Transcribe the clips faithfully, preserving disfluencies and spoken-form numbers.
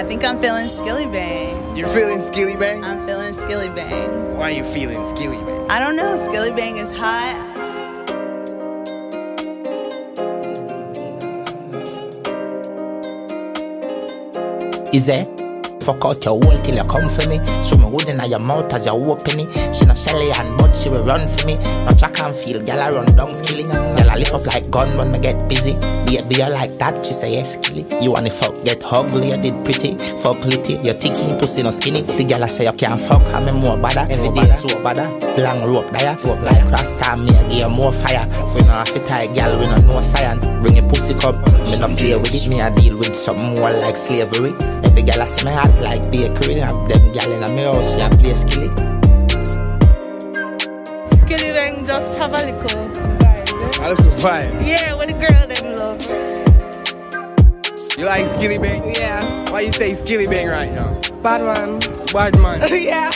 I think I'm feeling Skilly Bang. You're feeling Skilly Bang? I'm feeling Skilly Bang. Why are you feeling Skilly Bang? I don't know. Skilly Bang is hot. Is it? Fuck out your wall till you come for me. So me holding at your mouth as you open it. She no shelly and but she will run for me. No track and feel, girl I run down skilly. Girl I lift up like gun when me get busy. Baby you like that, she say yes skilly. You wanna fuck, get ugly, you did pretty. Fuck litty, you ticky, pussy no skinny. The girl I say you can't fuck, I'm me more bada. Every day so bada. Long rope there, rope like cross time, me I give you more fire. We no have to tie girl, we no know science. Bring your pussy cup, me no play with it. Me I deal with something more like slavery. Every girl I see me hot like bakery. Have them girl in my house, she a play skilly. Skilly Bang just have a little vibe. A little vibe? Yeah, what the girl them love. You like Skilly Bang? Yeah. Why you say Skilly Bang right now? Bad one. Bad man. Yeah.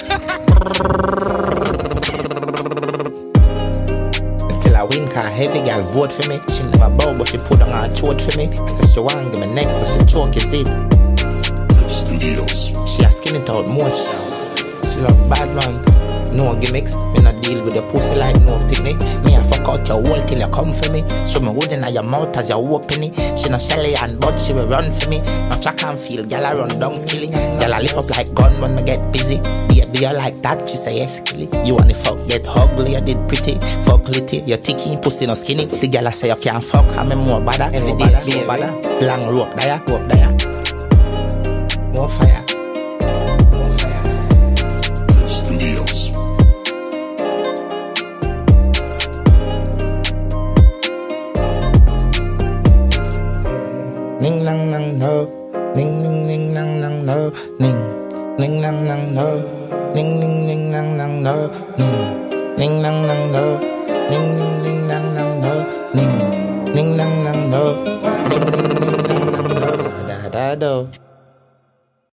Till I win, cause heavy girl vote for me. She never bow, but she put on her throat for me. So she want give me neck, so she choke his it. Studios. She a skin it out more. She love bad man, no gimmicks. Me not deal with the pussy like no picnic. Me a fuck out your wall till you come for me. So me holding at your mouth as you open it. She no shelly and but she will run for me. No track and feel, girl I run down skilly. Girl I lift up like gun when me get busy. Baby you like that, she say yes skilly. You wanna fuck, get ugly, you did pretty. Fuck litty, you ticky, pussy no skinny. The girl I say you can't fuck, I'm me more bada. Every day so bada. Long rope there, rope there. More fire. More fire. Studios. Ning nang nang no. Ning ning ning nang nang no. Ning ning nang nang no. Ning ning ning nang nang no. Ning ning nang nang no. Ning ning ning nang nang no. Ning ning nang nang no. Ning ning ning nang nang no. Da da do.